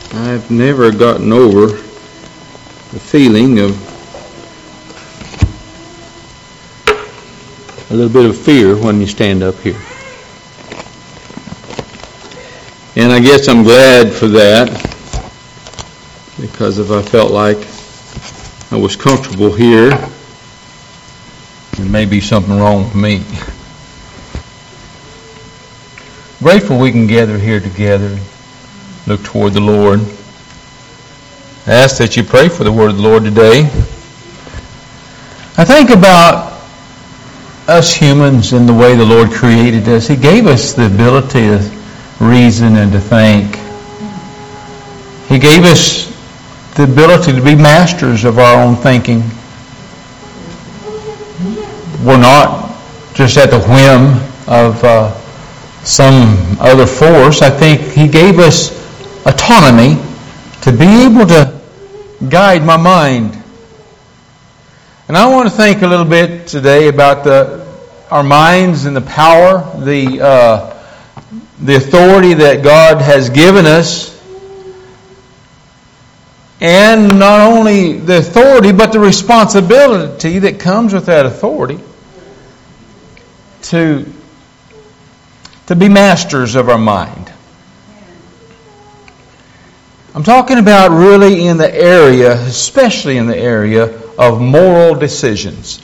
I've never gotten over the feeling of a little bit of fear when you stand up here. And I guess I'm glad for that, because if I felt like I was comfortable here, there may be something wrong with me. Grateful we can gather here together, look toward the Lord. I ask that you pray for the word of the Lord today. I think about us humans and the way the Lord created us. He gave us the ability to reason and to think. He gave us the ability to be masters of our own thinking. We're not just at the whim of some other force. I think He gave us autonomy to be able to guide my mind. And I want to think a little bit today about our minds and the power, the authority that God has given us. And not only the authority, but the responsibility that comes with that authority to be masters of our mind. I'm talking about really in the area, especially in the area of moral decisions.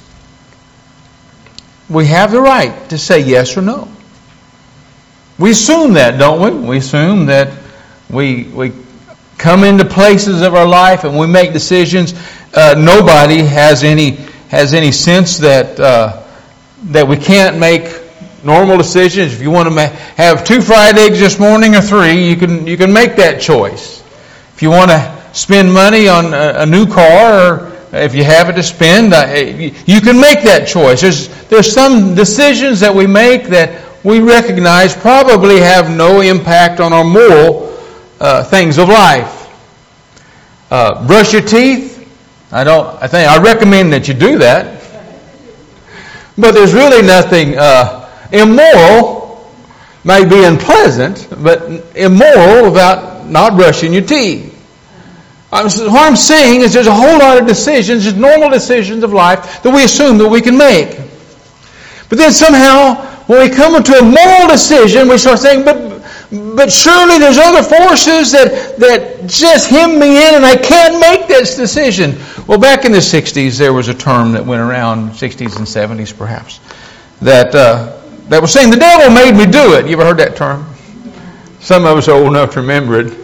We have the right to say yes or no. We assume that, don't we? We assume that we come into places of our life and we make decisions. Nobody has any sense that we can't make normal decisions. If you want to have 2 fried eggs this morning or 3, you can make that choice. If you want to spend money on a new car, or if you have it to spend, you can make that choice. There's some decisions that we make that we recognize probably have no impact on our moral things of life. Brush your teeth. I recommend that you do that. But there's really nothing immoral. May be unpleasant, but immoral about not brushing your teeth. What I'm saying is there's a whole lot of decisions, just normal decisions of life that we assume that we can make. But then somehow, when we come into a moral decision, we start saying, but surely there's other forces that just hem me in and I can't make this decision. Well, back in the 60s, there was a term that went around, 60s and 70s perhaps, that was saying, the devil made me do it. You ever heard that term? Some of us are old enough to remember it.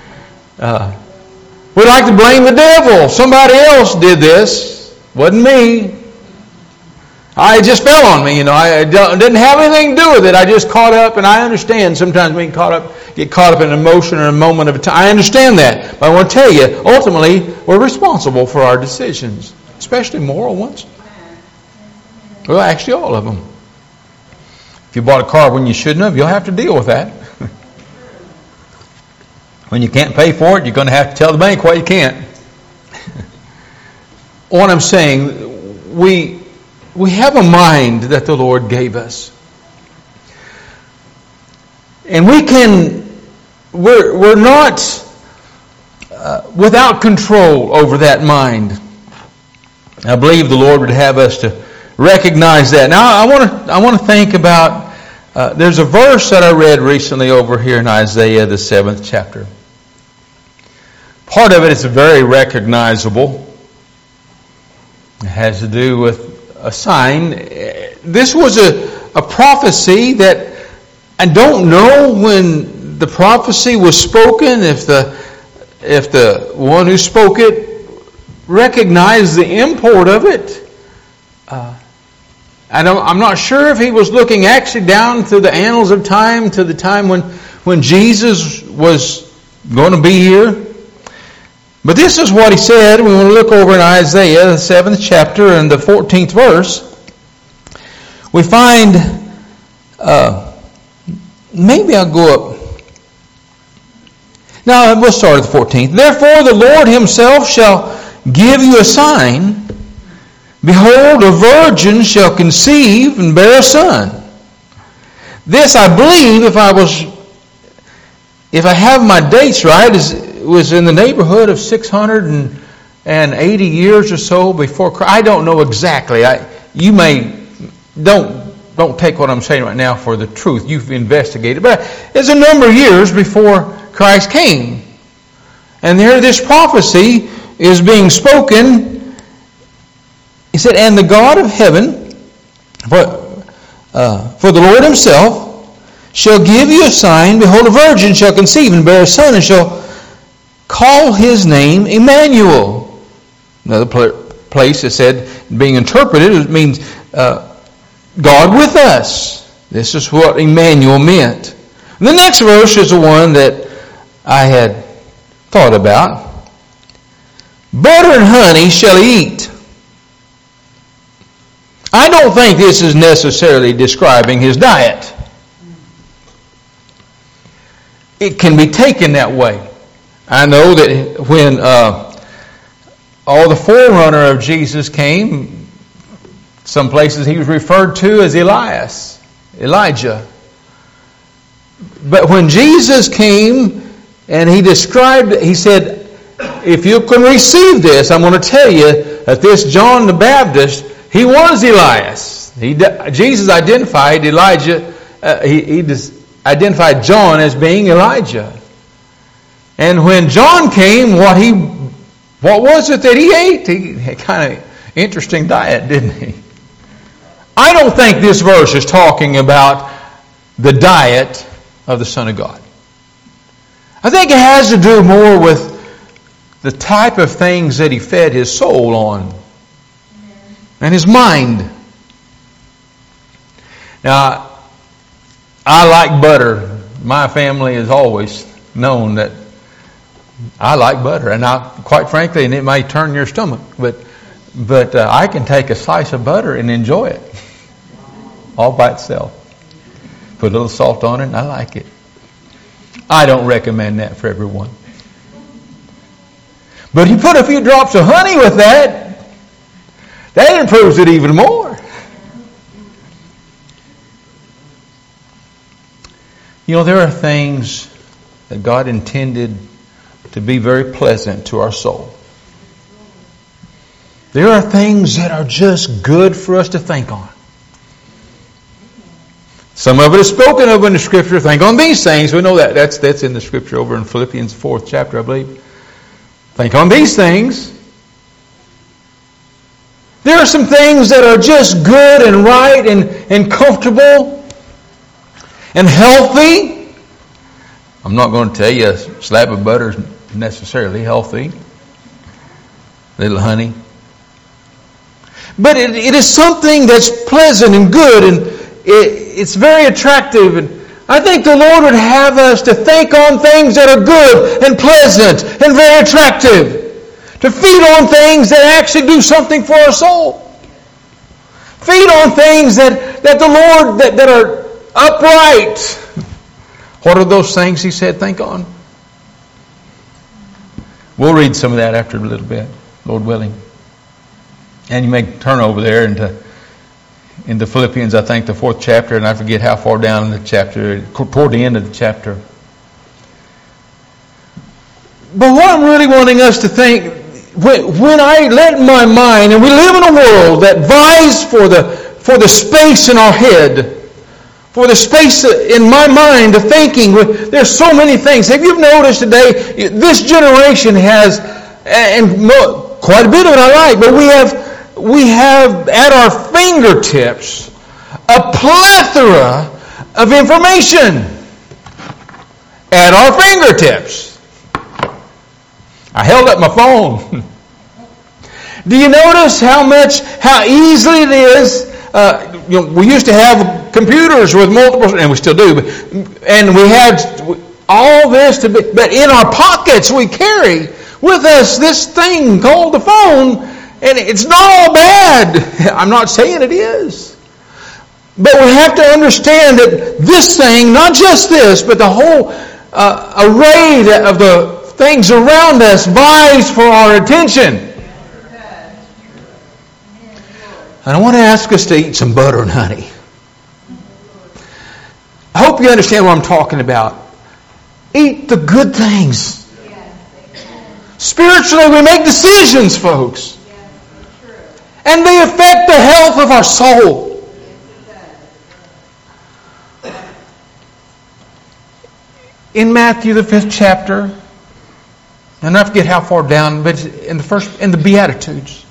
We like to blame the devil. Somebody else did this. Wasn't me. I just fell on me, I didn't have anything to do with it. I just caught up, and I understand sometimes we can get caught up in an emotion or a moment of time. I understand that. But I want to tell you, ultimately, we're responsible for our decisions, especially moral ones. Well, actually, all of them. If you bought a car when you shouldn't have, you'll have to deal with that. When you can't pay for it, you're going to have to tell the bank why you can't. What I'm saying, we have a mind that the Lord gave us. And we're not without control over that mind. I believe the Lord would have us to recognize that. Now, I want to think about, there's a verse that I read recently over here in Isaiah, the 7th chapter. Part of it is very recognizable. It has to do with a sign. This was a prophecy that I don't know when the prophecy was spoken, if the one who spoke it recognized the import of it. I'm not sure if he was looking actually down through the annals of time to the time when Jesus was going to be here. But this is what he said. We want to look over in Isaiah, the 7th chapter and the 14th verse. We find, maybe I'll go up. Now, we'll start at the 14th. Therefore the Lord himself shall give you a sign. Behold, a virgin shall conceive and bear a son. This I believe, if I have my dates right, was in the neighborhood of 680 years or so before Christ. I don't know exactly. You may don't take what I'm saying right now for the truth. You've investigated, but it's a number of years before Christ came, and there this prophecy is being spoken. He said, "And the God of heaven, for the Lord Himself, shall give you a sign. Behold, a virgin shall conceive and bear a son, and shall call his name Emmanuel." Another place it said, being interpreted, it means God with us. This is what Emmanuel meant. And the next verse is the one that I had thought about. "Butter and honey shall he eat." I don't think this is necessarily describing his diet. It can be taken that way. I know that when all the forerunner of Jesus came, some places he was referred to as Elijah. But when Jesus came and he said, "If you can receive this, I'm going to tell you that this John the Baptist, he was Elias." Jesus identified Elijah. He identified John as being Elijah. And when John came, what was it that he ate? He had kind of interesting diet, didn't he? I don't think this verse is talking about the diet of the Son of God. I think it has to do more with the type of things that he fed his soul on and his mind. Now, I like butter. My family has always known that I like butter, and quite frankly, and it may turn your stomach, but I can take a slice of butter and enjoy it all by itself. Put a little salt on it, and I like it. I don't recommend that for everyone. But you put a few drops of honey with that improves it even more. You know, there are things that God intended to be very pleasant to our soul. There are things that are just good for us to think on. Some of it is spoken of in the Scripture. Think on these things. We know that. That's in the Scripture over in Philippians 4th chapter, I believe. Think on these things. There are some things that are just good and right and comfortable and healthy. I'm not going to tell you a slab of butter is necessarily healthy. A little honey. But it is something that's pleasant and good, and it's very attractive. And I think the Lord would have us to think on things that are good and pleasant and very attractive. To feed on things that actually do something for our soul. Feed on things that the Lord, that are upright. What are those things He said think on? We'll read some of that after a little bit, Lord willing. And you may turn over there into Philippians, I think, the 4th chapter, and I forget how far down in the chapter, toward the end of the chapter. But what I'm really wanting us to think, when I let my mind, and we live in a world that vies for the space in our head, for the space in my mind of thinking, there's so many things. Have you noticed today, this generation has, and quite a bit of it I like, but we have at our fingertips a plethora of information at our fingertips. I held up my phone. Do you notice how easily it is? We used to have computers with multiple, and we still do, and we had all this but in our pockets we carry with us this thing called the phone, and it's not all bad. I'm not saying it is. But we have to understand that this thing, not just this, but the whole array of the things around us vies for our attention. And I want to ask us to eat some butter and honey. I hope you understand what I'm talking about. Eat the good things. Spiritually, we make decisions, folks. And they affect the health of our soul. In Matthew, the 5th chapter, and I forget how far down, but in the Beatitudes,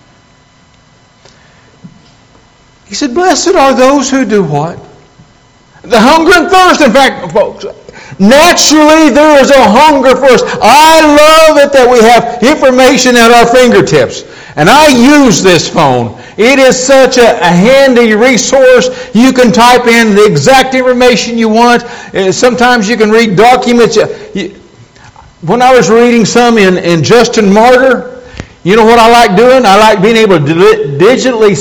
he said, "Blessed are those who do what? The hunger and thirst." In fact, folks, naturally there is a hunger for us. I love it that we have information at our fingertips. And I use this phone. It is such a handy resource. You can type in the exact information you want. Sometimes you can read documents. When I was reading some in Justin Martyr, you know what I like doing? I like being able to digitally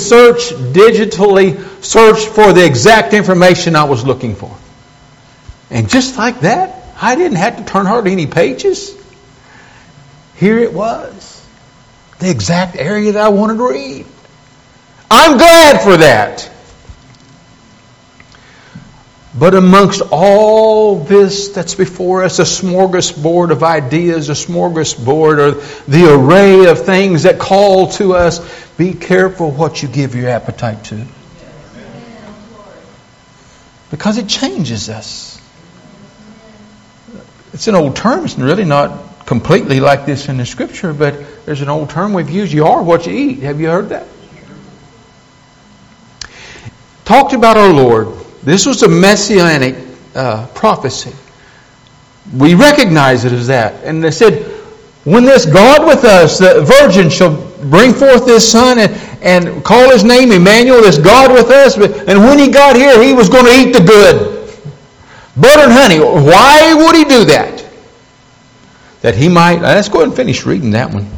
search for the exact information I was looking for. And just like that, I didn't have to turn hardly any pages. Here it was. The exact area that I wanted to read. I'm glad for that. But amongst all this that's before us, a smorgasbord of ideas, a smorgasbord, or the array of things that call to us, be careful what you give your appetite to. Because it changes us. It's an old term. It's really not completely like this in the Scripture, but there's an old term we've used. You are what you eat. Have you heard that? Talked about our Lord. This was a messianic prophecy. We recognize it as that. And they said, when this God with us, the virgin, shall bring forth this son and call his name Emmanuel, this God with us. And when he got here, he was going to eat the good. Butter and honey. Why would he do that? That he might... Let's go ahead and finish reading that one.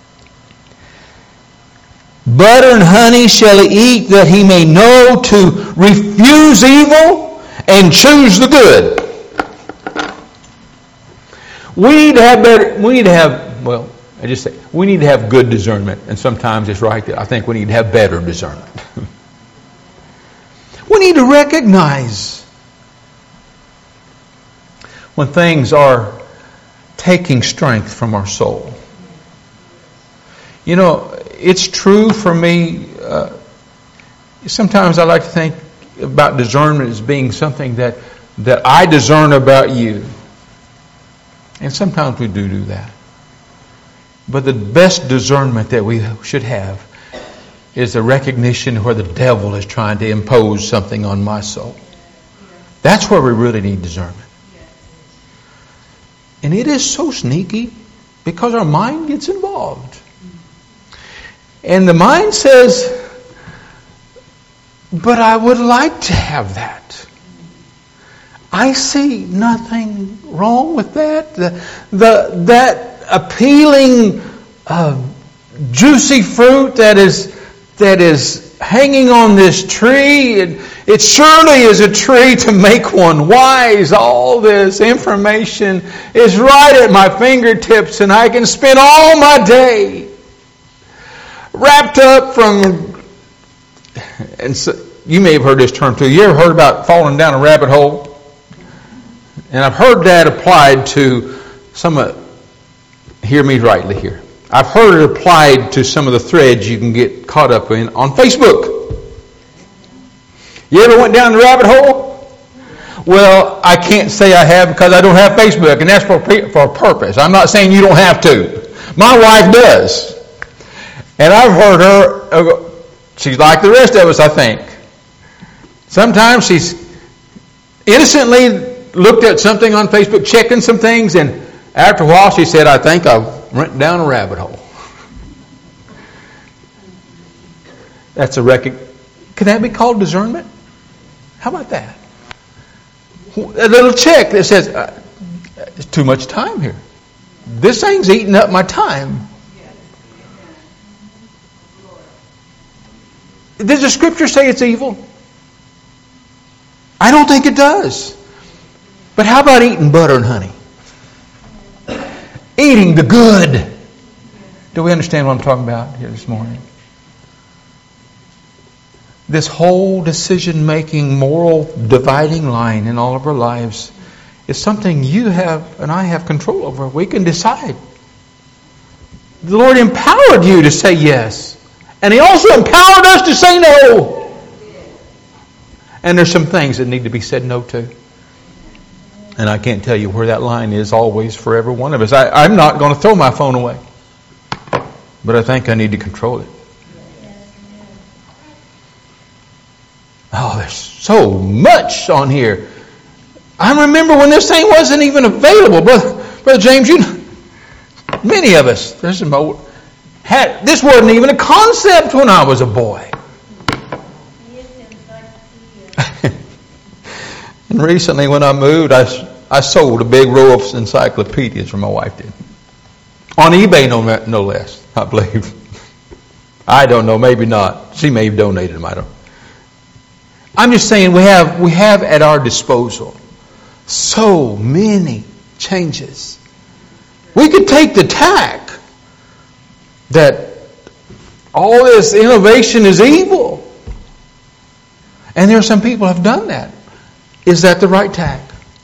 Butter and honey shall he eat, that he may know to refuse evil and choose the good. We need to have better... We need to have good discernment. And sometimes it's right that I think we need to have better discernment. We need to recognize when things are taking strength from our soul. You know, it's true for me. Sometimes I like to think about discernment as being something that I discern about you. And sometimes we do that. But the best discernment that we should have is a recognition where the devil is trying to impose something on my soul. That's where we really need discernment. And it is so sneaky because our mind gets involved. And the mind says, but I would like to have that. I see nothing wrong with that. That appealing, juicy fruit that is hanging on this tree. It surely is a tree to make one wise. All this information is right at my fingertips, and I can spend all my day wrapped up from... And so, you may have heard this term too. You ever heard about falling down a rabbit hole? And I've heard that applied to hear me rightly here. I've heard it applied to some of the threads you can get caught up in on Facebook. You ever went down the rabbit hole? Well, I can't say I have because I don't have Facebook, and that's for a purpose. I'm not saying you don't have to. My wife does. And I've heard her, she's like the rest of us, I think. Sometimes she's innocently looked at something on Facebook, checking some things, and after a while she said, I think I went down a rabbit hole. That's a record. Can that be called discernment? How about that? A little check that says, there's too much time here. This thing's eating up my time. Does the Scripture say it's evil? I don't think it does. But how about eating butter and honey? Eating the good. Do we understand what I'm talking about here this morning? This whole decision-making, moral dividing line in all of our lives is something you have and I have control over. We can decide. The Lord empowered you to say yes. And He also empowered us to say no. And there's some things that need to be said no to. And I can't tell you where that line is always for every one of us. I'm not going to throw my phone away. But I think I need to control it. Oh, there's so much on here. I remember when this thing wasn't even available. Brother James, many of us, this wasn't even a concept when I was a boy. And recently when I moved, I sold a big row of encyclopedias, or my wife did. On eBay, no less, I believe. I don't know, maybe not. She may have donated them, I don't know. I'm just saying we have at our disposal so many changes. We could take the tack that all this innovation is evil. And there are some people who have done that. Is that the right tack?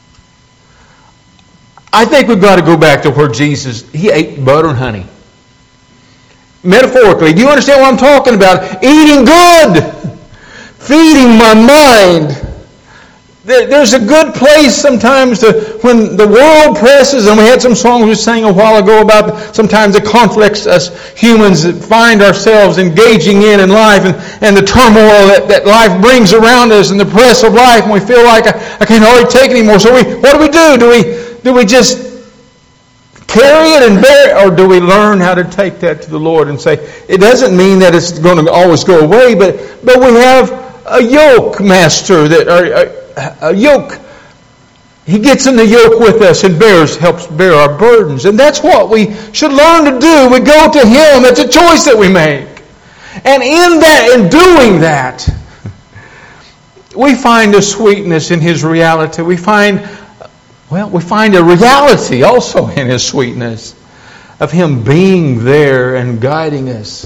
I think we've got to go back to where Jesus, He ate butter and honey. Metaphorically, do you understand what I'm talking about? Eating good. Feeding my mind. There's a good place sometimes when the world presses, and we had some songs we sang a while ago about sometimes the conflicts us humans find ourselves engaging in life, and the turmoil that life brings around us, and the press of life, and we feel like I can't hardly take it anymore. So what do? Do we just carry it and bear it, or do we learn how to take that to the Lord and say, it doesn't mean that it's going to always go away, but we have a yoke master, a yoke. He gets in the yoke with us and helps bear our burdens. And that's what we should learn to do. We go to Him. It's a choice that we make. And in doing that, we find a sweetness in His reality. We find a reality also in His sweetness of Him being there and guiding us.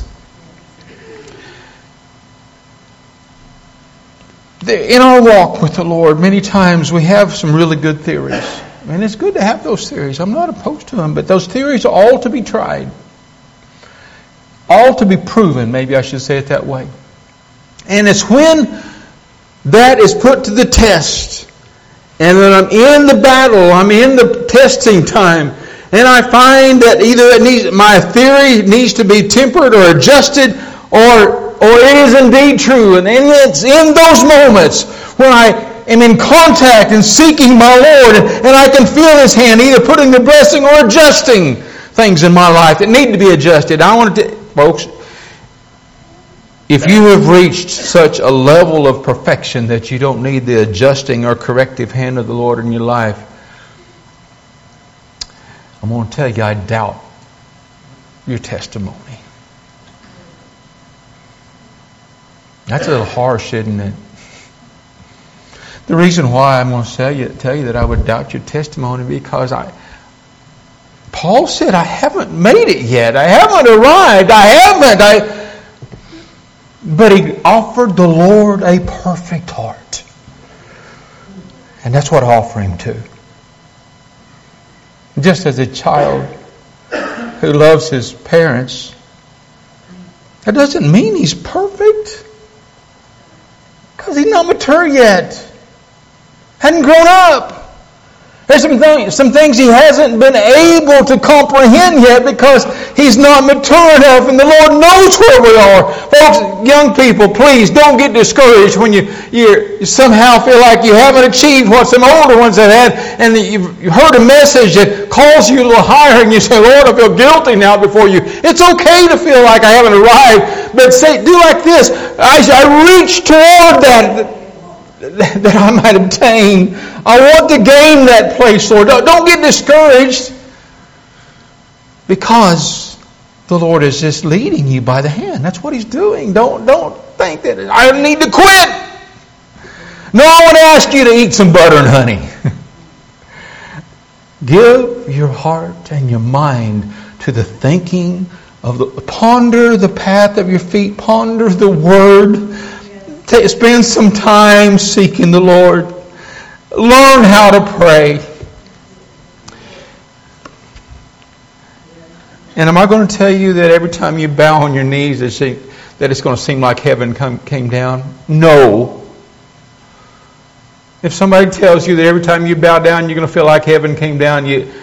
In our walk with the Lord, many times we have some really good theories. And it's good to have those theories. I'm not opposed to them, but those theories are all to be tried. All to be proven, maybe I should say it that way. And it's when that is put to the test, and then I'm in the battle, I'm in the testing time, and I find that either my theory needs to be tempered or adjusted, or it is indeed true. And it's in those moments when I am in contact and seeking my Lord, and I can feel His hand either putting the blessing or adjusting things in my life that need to be adjusted. I want to, folks, if you have reached such a level of perfection that you don't need the adjusting or corrective hand of the Lord in your life, I'm going to tell you, I doubt your testimony. That's a little harsh, isn't it? The reason why I'm going to tell you that I would doubt your testimony because Paul said, I haven't made it yet. I haven't arrived. But he offered the Lord a perfect heart. And that's what I offer Him too. Just as a child who loves his parents, that doesn't mean he's perfect. Because he's not mature yet. Hadn't grown up. There's some things he hasn't been able to comprehend yet because he's not mature enough, and the Lord knows where we are. Folks, young people, please don't get discouraged when you somehow feel like you haven't achieved what some older ones have had, and you've heard a message that calls you a little higher, and you say, Lord, I feel guilty now before you. It's okay to feel like I haven't arrived, but do like this. I reach toward that I might obtain. I want to gain that place, Lord. Don't get discouraged because the Lord is just leading you by the hand. That's what He's doing. Don't think that I need to quit. No, I want to ask you to eat some butter and honey. Give your heart and your mind to the thinking of ponder the path of your feet. Ponder the Word. Spend some time seeking the Lord. Learn how to pray. And am I going to tell you that every time you bow on your knees that it's going to seem like heaven came down? No. If somebody tells you that every time you bow down you're going to feel like heaven came down,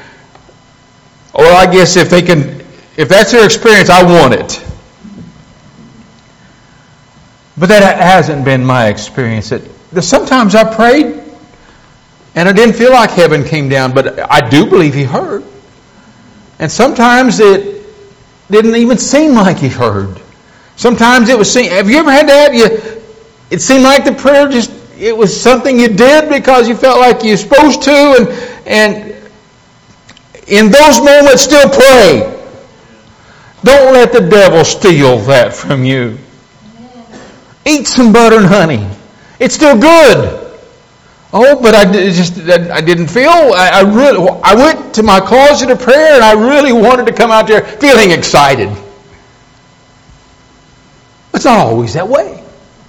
I guess if that's their experience, I want it. But that hasn't been my experience. Sometimes I prayed and I didn't feel like heaven came down, but I do believe He heard. And sometimes it didn't even seem like He heard. Sometimes it was. Have you ever had that? It seemed like the prayer it was something you did because you felt like you're supposed to, and in those moments still pray. Don't let the devil steal that from you. Eat some butter and honey. It's still good. Oh, but I didn't feel. I went to my closet of prayer and I really wanted to come out there feeling excited. It's not always that way.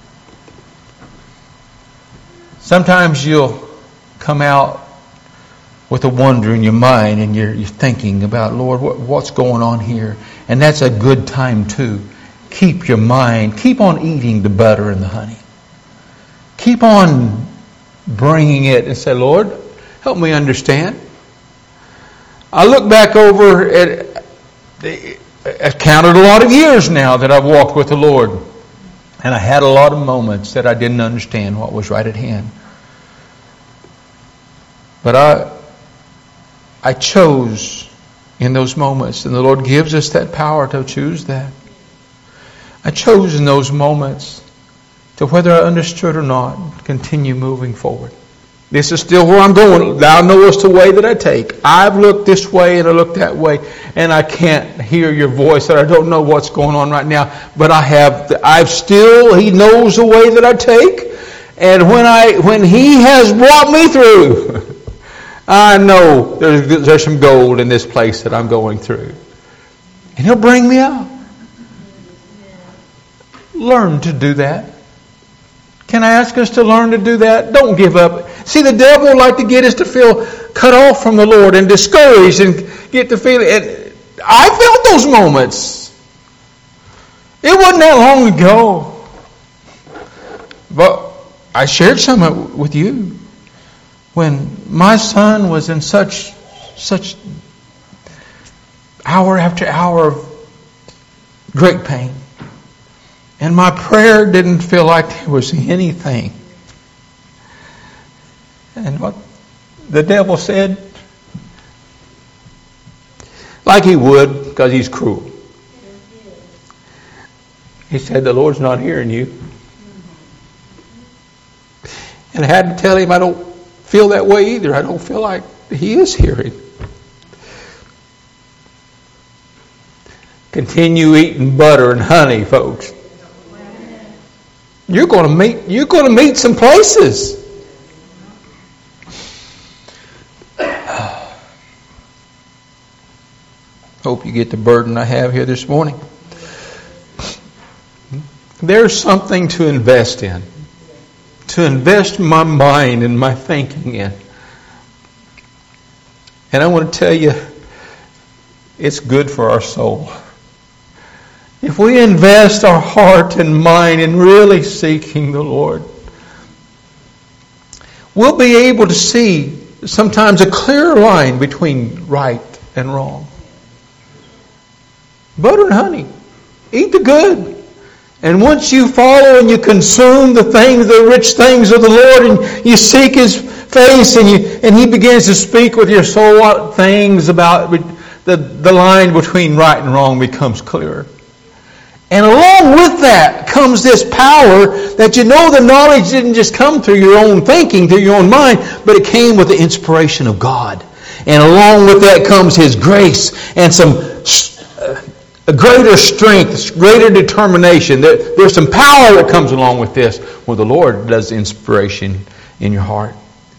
Sometimes you'll come out with a wonder in your mind and you're thinking about, Lord, what's going on here? And that's a good time too. Keep your mind. Keep on eating the butter and the honey. Keep on bringing it and say, Lord, help me understand. I look back over at, I've counted a lot of years now that I've walked with the Lord. And I had a lot of moments that I didn't understand what was right at hand. But I chose in those moments, and the Lord gives us that power to choose that. I chose in those moments to, whether I understood or not, continue moving forward. This is still where I'm going. Thou knowest the way that I take. I've looked this way and I looked that way, and I can't hear your voice, and I don't know what's going on right now. But He knows the way that I take, and when He has brought me through, I know there's some gold in this place that I'm going through, and He'll bring me out. Learn to do that. Can I ask us to learn to do that? Don't give up. See, the devil would like to get us to feel cut off from the Lord and discouraged and get the feeling. And I felt those moments. It wasn't that long ago. But I shared some with you. When my son was in such hour after hour of great pain. And my prayer didn't feel like there was anything. And what the devil said, like he would, because he's cruel. He said, the Lord's not hearing you. And I had to tell him, I don't feel that way either. I don't feel like He is hearing. Continue eating butter and honey, folks. You're going to meet some places. Hope you get the burden I have here this morning. There's something to invest in. To invest my mind and my thinking in. And I want to tell you, it's good for our soul. If we invest our heart and mind in really seeking the Lord, we'll be able to see sometimes a clearer line between right and wrong. Butter and honey. Eat the good. And once you follow and you consume the rich things of the Lord, and you seek His face, and He begins to speak with your soul, what things about the line between right and wrong becomes clearer. And along with that comes this power that the knowledge didn't just come through your own thinking, through your own mind, but it came with the inspiration of God. And along with that comes His grace and a greater strength, greater determination. There's some power that comes along with this when the Lord does inspiration in your heart.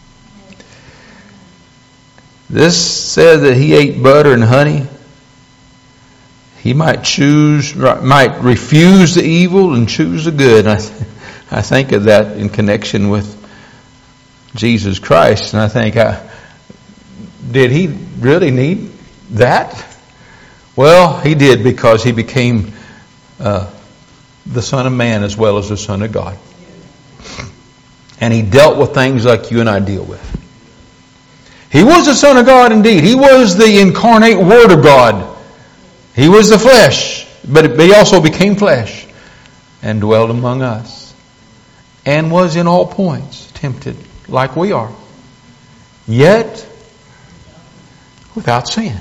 This says that He ate butter and honey. He might refuse the evil and choose the good. I think of that in connection with Jesus Christ, and I think, did He really need that? Well, He did, because He became the Son of Man as well as the Son of God. And He dealt with things like you and I deal with. He was the Son of God indeed. He was the incarnate Word of God. He was the flesh, but He also became flesh and dwelled among us, and was in all points tempted like we are, yet without sin.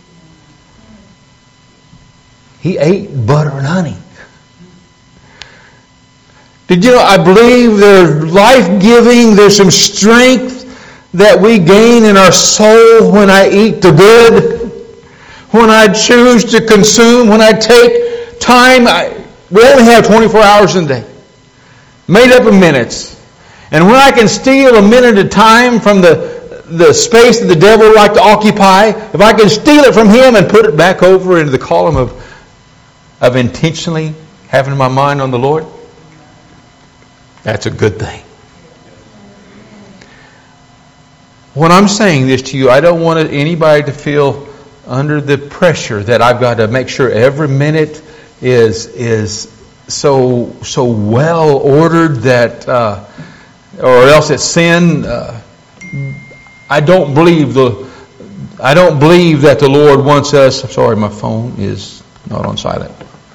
He ate butter and honey. Did you know, I believe there's life-giving, there's some strength that we gain in our soul when I eat the good, when I choose to consume, when I take time. We only have 24 hours in a day, made up of minutes. And when I can steal a minute of time from the space that the devil would like to occupy, if I can steal it from him and put it back over into the column of intentionally having my mind on the Lord, that's a good thing. When I'm saying this to you, I don't want anybody to feel under the pressure that I've got to make sure every minute is so well ordered that, or else it's sin. I don't believe that the Lord wants us. Sorry, my phone is not on silent.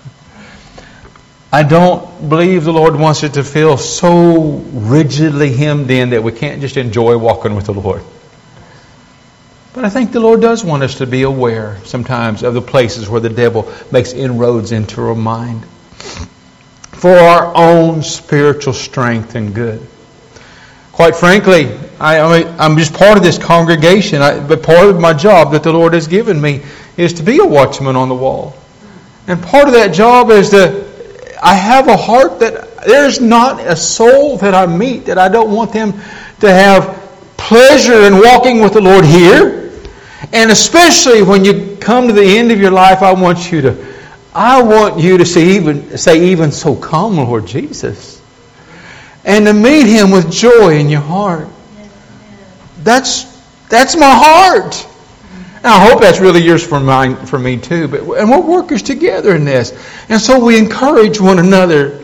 I don't believe the Lord wants us to feel so rigidly hemmed in that we can't just enjoy walking with the Lord. But I think the Lord does want us to be aware sometimes of the places where the devil makes inroads into our mind for our own spiritual strength and good. Quite frankly, I'm just part of this congregation, but part of my job that the Lord has given me is to be a watchman on the wall. And part of that job is I have a heart that there's not a soul that I meet that I don't want them to have pleasure in walking with the Lord here. And especially when you come to the end of your life, I want you to say, even so come, Lord Jesus. And to meet Him with joy in your heart. That's my heart. And I hope that's really yours for me too. And we're workers together in this. And so we encourage one another.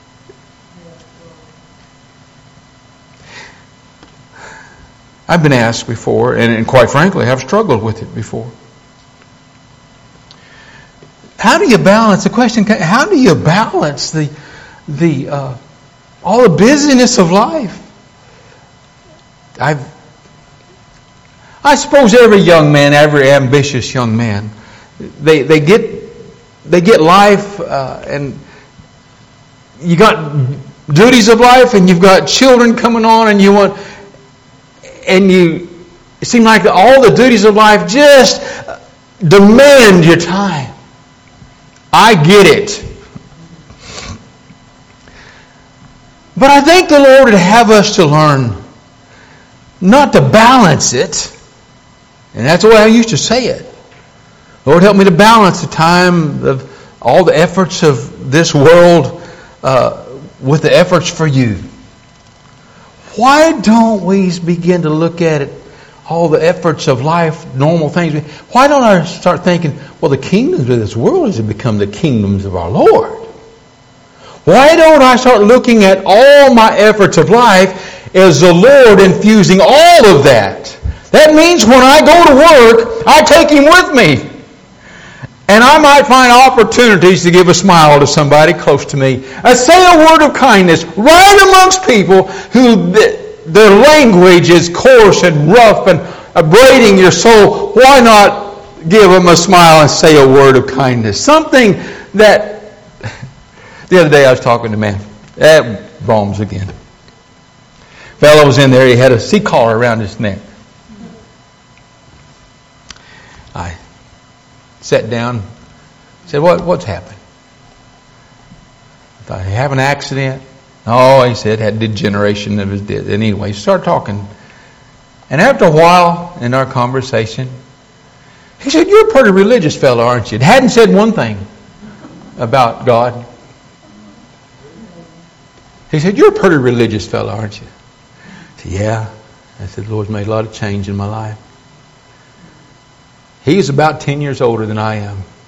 I've been asked before, and quite frankly, I've struggled with it before. How do you balance the question? How do you balance all the busyness of life? I suppose every young man, every ambitious young man, they get life, and you got duties of life, and you've got children coming on, and it seems like all the duties of life just demand your time. I get it. But I think the Lord would have us to learn not to balance it. And that's the way I used to say it. Lord, help me to balance the time of all the efforts of this world with the efforts for you. Why don't we begin to look at it, all the efforts of life, normal things? Why don't I start thinking, well, the kingdoms of this world has become the kingdoms of our Lord? Why don't I start looking at all my efforts of life as the Lord infusing all of that? That means when I go to work, I take Him with me. And I might find opportunities to give a smile to somebody close to me. I say a word of kindness right amongst people who their language is coarse and rough and abrading your soul. Why not give them a smile and say a word of kindness? Something that... The other day I was talking to a man at Brahms again. Fellow was in there, he had a sea collar around his neck. I sat down, said, what's happened? I have an accident? Oh, he said, had degeneration of his disc. And anyway, he started talking. And after a while in our conversation, he said, you're a pretty religious fellow, aren't you? Hadn't said one thing about God. He said, you're a pretty religious fellow, aren't you? I said, yeah. I said, the Lord's made a lot of change in my life. He's about 10 years older than I am.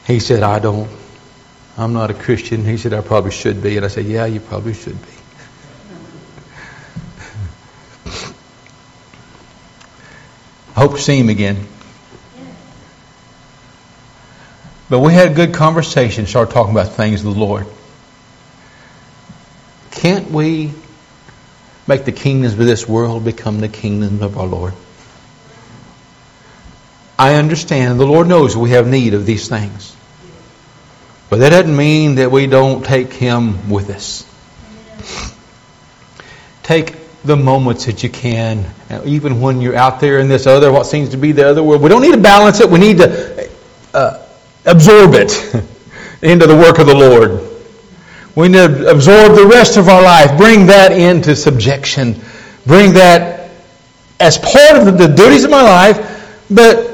He said, I'm not a Christian. He said, I probably should be. And I said, yeah, you probably should be. I hope to see him again. But we had a good conversation, started talking about things of the Lord. Can't we make the kingdoms of this world become the kingdoms of our Lord? I understand. The Lord knows we have need of these things. But that doesn't mean that we don't take Him with us. Take the moments that you can, even when you're out there in this other, what seems to be the other world. We don't need to balance it. We need to absorb it into the work of the Lord. We need to absorb the rest of our life. Bring that into subjection. Bring that as part of the duties of my life. But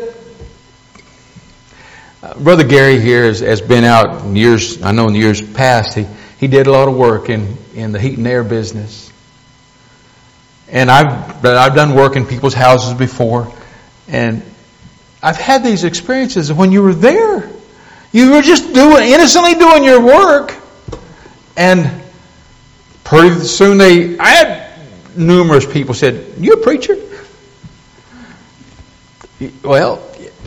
Brother Gary here has been out in years, I know in years past, he did a lot of work in the heat and air business. And I've done work in people's houses before. And I've had these experiences when you were there. You were just innocently doing your work. And pretty soon I had numerous people said, "You a preacher?" Well,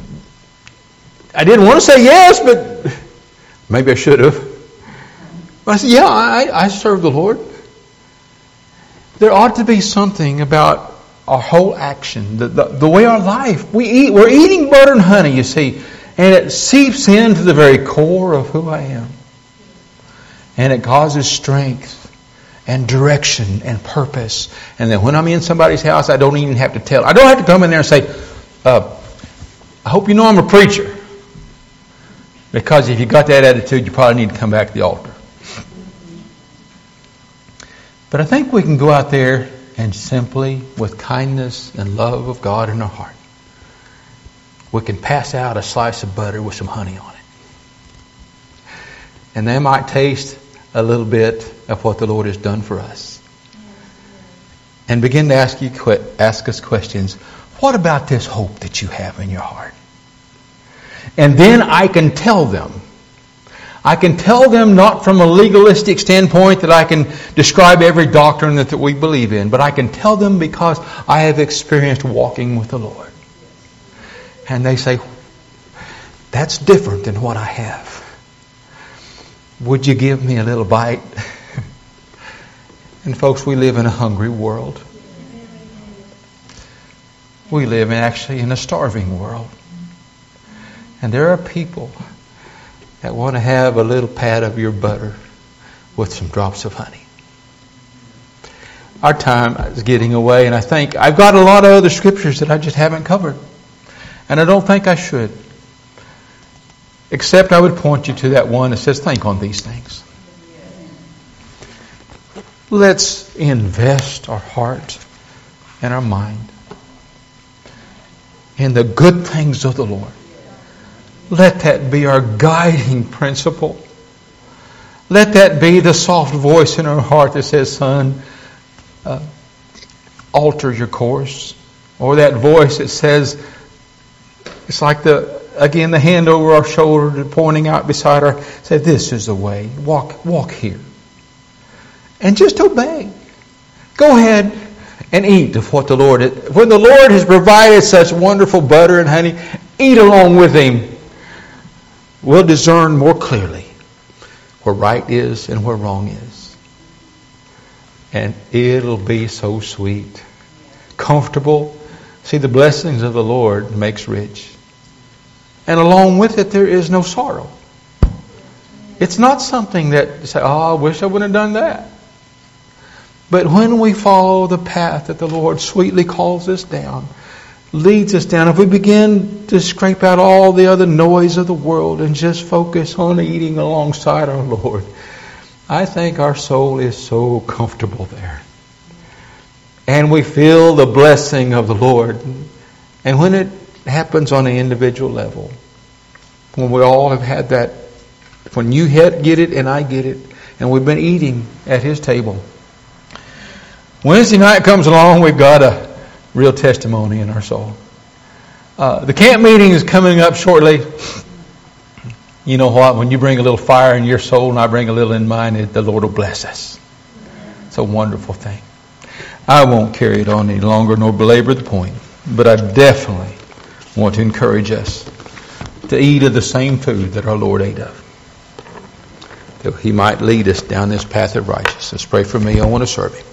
I didn't want to say yes, but maybe I should have. But I said, yeah, I serve the Lord. There ought to be something about our whole action, the way our life, we're eating butter and honey, you see, and it seeps into the very core of who I am. And it causes strength and direction and purpose. And then when I'm in somebody's house, I don't even have to tell. I don't have to come in there and say, I hope you know I'm a preacher. Because if you got that attitude, you probably need to come back to the altar. But I think we can go out there and simply, with kindness and love of God in our heart, we can pass out a slice of butter with some honey on it. And they might taste a little bit of what the Lord has done for us. And begin to ask us questions. What about this hope that you have in your heart? And then I can tell them. I can tell them not from a legalistic standpoint that I can describe every doctrine that we believe in, but I can tell them because I have experienced walking with the Lord. And they say, that's different than what I have. Would you give me a little bite? And folks, we live in a hungry world. We live in a starving world. And there are people that want to have a little pat of your butter with some drops of honey. Our time is getting away, and I think I've got a lot of other scriptures that I just haven't covered. And I don't think I should. Except I would point you to that one that says, think on these things. Let's invest our heart and our mind in the good things of the Lord. Let that be our guiding principle. Let that be the soft voice in our heart that says, son, alter your course. Or that voice that says, it's like the hand over our shoulder pointing out beside our, say, this is the way. Walk here. And just obey. Go ahead and eat of what the Lord, when the Lord has provided such wonderful butter and honey, eat along with Him. We'll discern more clearly where right is and where wrong is. And it'll be so sweet. Comfortable. See, the blessings of the Lord makes rich. And along with it, there is no sorrow. It's not something that you say, I wish I would have done that. But when we follow the path that the Lord sweetly calls us down, leads us down, if we begin to scrape out all the other noise of the world and just focus on eating alongside our Lord, I think our soul is so comfortable there. And we feel the blessing of the Lord. And when it happens on an individual level, when we all have had that, when you get it and I get it, and we've been eating at His table, Wednesday night comes along, we've got a real testimony in our soul. The camp meeting is coming up shortly. You know what? When you bring a little fire in your soul and I bring a little in mine, the Lord will bless us. It's a wonderful thing. I won't carry it on any longer nor belabor the point, but I definitely want to encourage us to eat of the same food that our Lord ate of, that He might lead us down this path of righteousness. Pray for me. I want to serve Him.